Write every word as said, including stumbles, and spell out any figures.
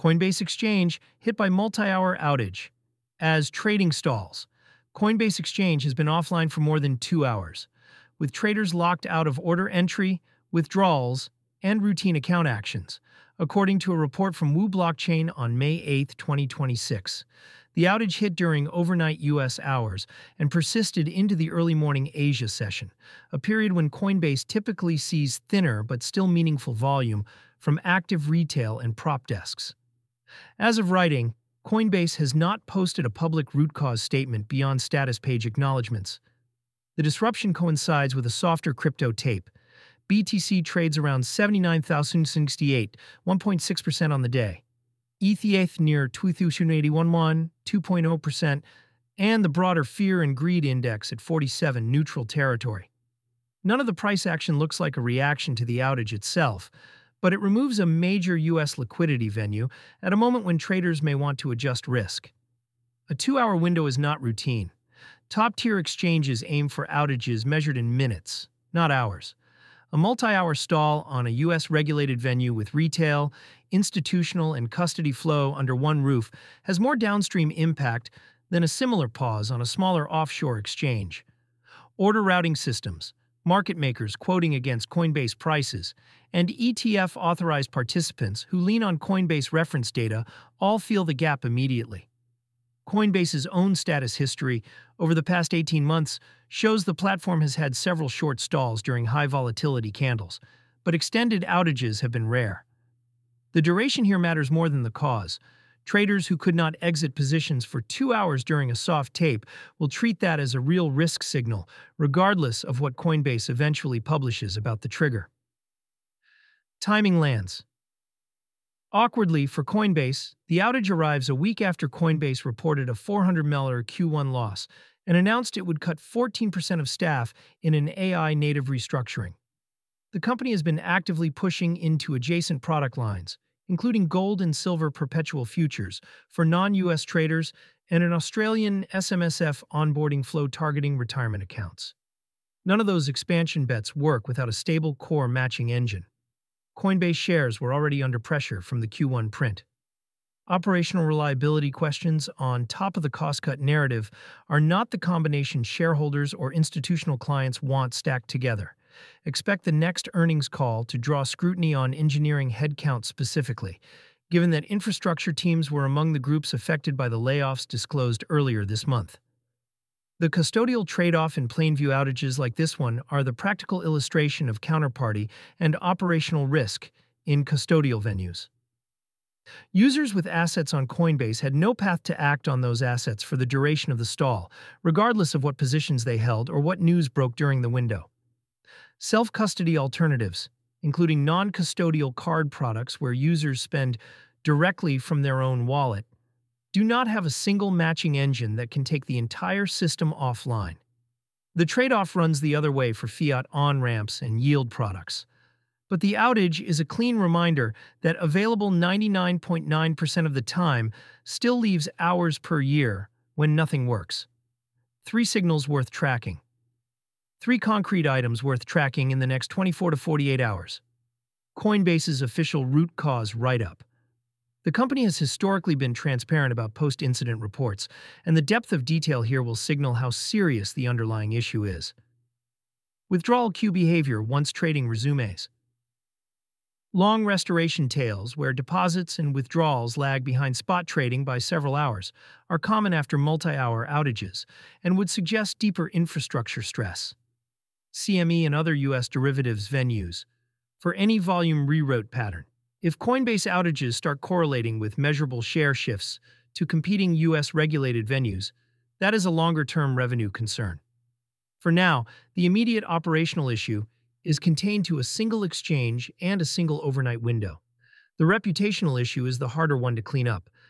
Coinbase Exchange hit by multi-hour outage. As trading stalls, Coinbase Exchange has been offline for more than two hours, with traders locked out of order entry, withdrawals, and routine account actions, according to a report from Wu Blockchain on May eighth, twenty twenty-six. The outage hit during overnight U S hours and persisted into the early morning Asia session, a period when Coinbase typically sees thinner but still meaningful volume from active retail and prop desks. As of writing, Coinbase has not posted a public root cause statement beyond status page acknowledgments. The disruption coincides with a softer crypto tape. B T C trades around seventy-nine thousand sixty-eight, one point six percent on the day. E T H near two thousand eighty-one, two point zero percent, and the broader Fear and Greed Index at forty-seven, neutral territory. None of the price action looks like a reaction to the outage itself, but it removes a major U S liquidity venue at a moment when traders may want to adjust risk. A two-hour window is not routine. Top-tier exchanges aim for outages measured in minutes, not hours. A multi-hour stall on a U S-regulated venue with retail, institutional, and custody flow under one roof has more downstream impact than a similar pause on a smaller offshore exchange. Order routing systems, market makers quoting against Coinbase prices, and E T F-authorized participants who lean on Coinbase reference data all feel the gap immediately. Coinbase's own status history over the past eighteen months shows the platform has had several short stalls during high-volatility candles, but extended outages have been rare. The duration here matters more than the cause. Traders who could not exit positions for two hours during a soft tape will treat that as a real risk signal, regardless of what Coinbase eventually publishes about the trigger. Timing lands. Awkwardly for Coinbase, the outage arrives a week after Coinbase reported a four hundred million dollars Q one loss and announced it would cut fourteen percent of staff in an A I-native restructuring. The company has been actively pushing into adjacent product lines, including gold and silver perpetual futures for non-U S traders and an Australian S M S F onboarding flow targeting retirement accounts. None of those expansion bets work without a stable core matching engine. Coinbase shares were already under pressure from the Q one print. Operational reliability questions on top of the cost-cut narrative are not the combination shareholders or institutional clients want stacked together. Expect the next earnings call to draw scrutiny on engineering headcount specifically, given that infrastructure teams were among the groups affected by the layoffs disclosed earlier this month. The custodial trade-off in plain-view outages like this one are the practical illustration of counterparty and operational risk in custodial venues. Users with assets on Coinbase had no path to act on those assets for the duration of the stall, regardless of what positions they held or what news broke during the window. Self-custody alternatives, including non-custodial card products where users spend directly from their own wallet, do not have a single matching engine that can take the entire system offline. The trade-off runs the other way for fiat on-ramps and yield products. But the outage is a clean reminder that available ninety-nine point nine percent of the time still leaves hours per year when nothing works. Three signals worth tracking. Three concrete items worth tracking in the next twenty-four to forty-eight hours. Coinbase's official root cause write-up. The company has historically been transparent about post-incident reports, and the depth of detail here will signal how serious the underlying issue is. Withdrawal queue behavior once trading resumes. Long restoration tails, where deposits and withdrawals lag behind spot trading by several hours, are common after multi-hour outages and would suggest deeper infrastructure stress. C M E and other U S derivatives venues. For any volume reroute pattern, if Coinbase outages start correlating with measurable share shifts to competing U S-regulated venues, that is a longer-term revenue concern. For now, the immediate operational issue is contained to a single exchange and a single overnight window. The reputational issue is the harder one to clean up,